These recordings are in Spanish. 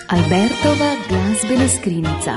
Albertova glazbena skrinjica.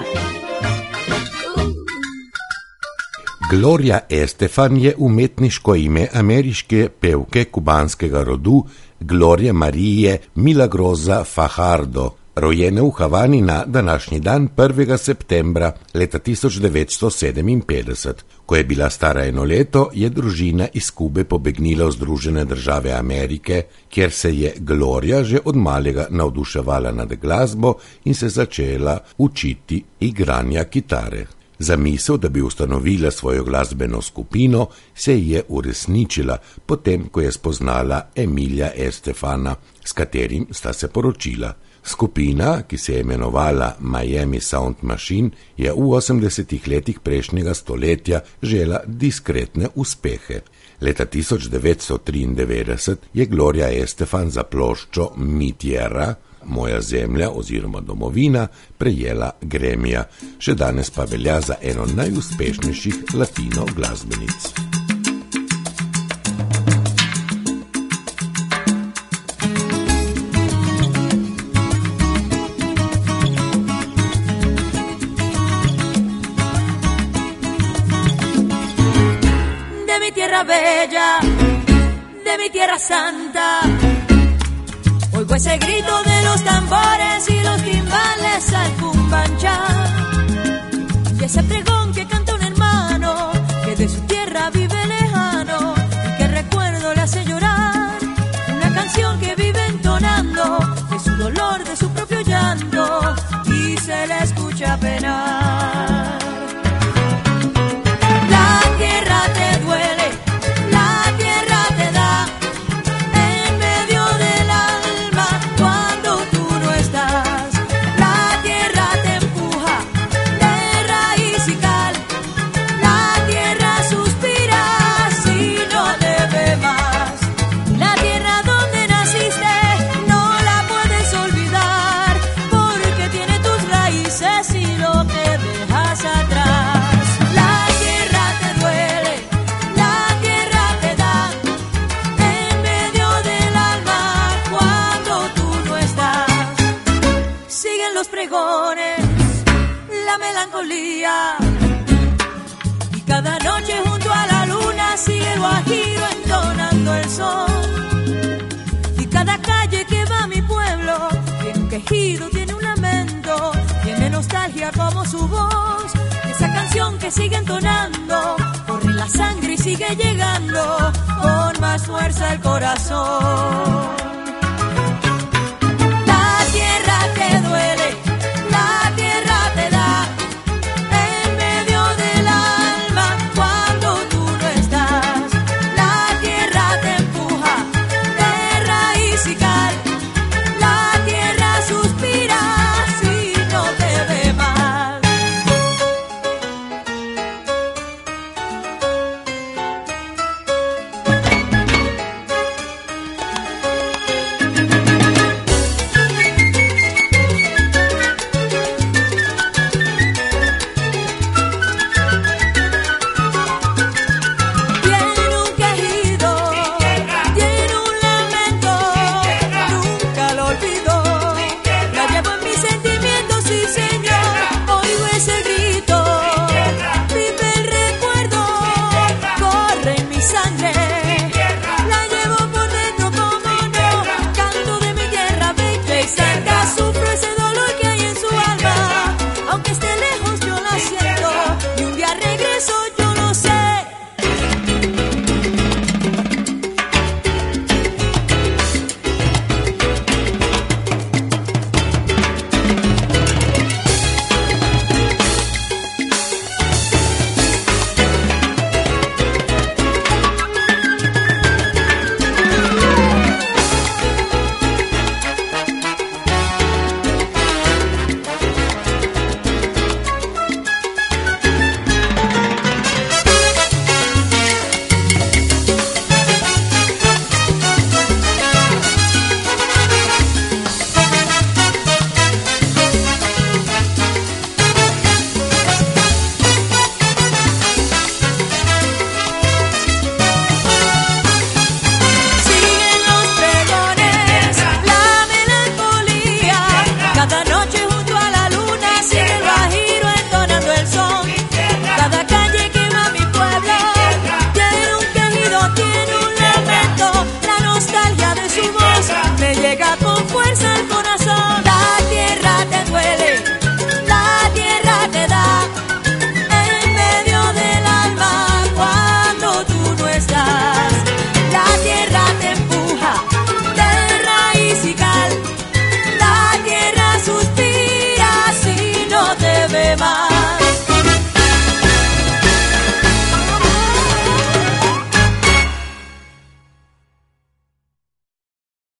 Gloria Estefan je umetniško ime ameriške pevke kubanskega rodu Gloria Marije Milagrosa Fajardo, rojene v Havani na današnji dan 1. septembra leta 1957. Ko je bila stara 1 leto, je družina iz Kube pobegnila v Združene države Amerike, kjer se je Gloria že od malega navduševala nad glasbo in se začela učiti igranja kitare. Zamisel, da bi ustanovila svojo glasbeno skupino, se je uresničila potem, ko je spoznala Emilija Estefana, s katerim sta se poročila. Skupina, ki se je imenovala Miami Sound Machine, je v 80. letih prejšnjega stoletja žela diskretne uspehe. Leta 1993 je Gloria Estefan za ploščo Mi Tierra, Moja zemlja oziroma domovina, prejela Gramija, še danes pa velja za eno najuspešnejših latino glasbenic. De mi tierra bella, de mi tierra santa, oigo ese grito de los tambores y los timbales al cumbanchá, y ese pregón que canta un hermano que de su tierra vive lejano y que recuerdo le hace llorar, una canción que vive entonando de su dolor, de su propio llanto, y se le escucha penar. La tierra te duele, la tierra te da en medio del alma cuando tú no estás. La tierra te empuja de raíz y cal, la tierra suspira si no te ve más. La tierra donde naciste no la puedes olvidar, porque tiene tus raíces y lo que dejas atrás. La melancolía, y cada noche junto a la luna sigue el guajiro entonando el sol, y cada calle que va a mi pueblo tiene un quejido, tiene un lamento, tiene nostalgia como su voz. Esa canción que sigue entonando corre la sangre y sigue llegando con más fuerza el corazón.